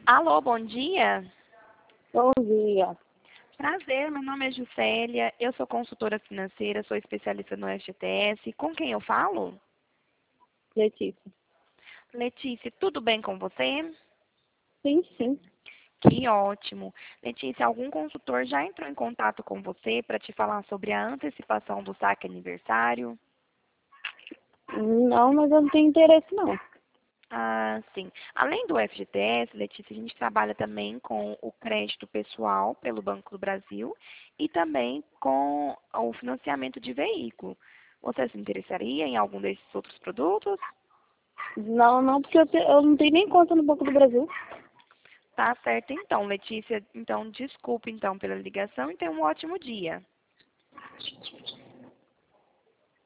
Alô, bom dia. Bom dia, Prazer, meu nome é Juscelia, eu sou consultora financeira, sou especialista no FGTS. Com quem eu falo? Letícia. Letícia, tudo bem com você? Sim, sim. Que ótimo. Letícia, algum consultor já entrou em contato com você para te falar sobre a antecipação do saque aniversário? Não, mas eu não tenho interesse, não. Ah, sim. Além do FGTS, Letícia, a gente trabalha também com o crédito pessoal pelo Banco do Brasil e também com o financiamento de veículo. Você se interessaria em algum desses outros produtos? Não, não, porque eu não tenho nem conta no Banco do Brasil. Tá certo então, Letícia. Então, desculpe então pela ligação e tenha um ótimo dia.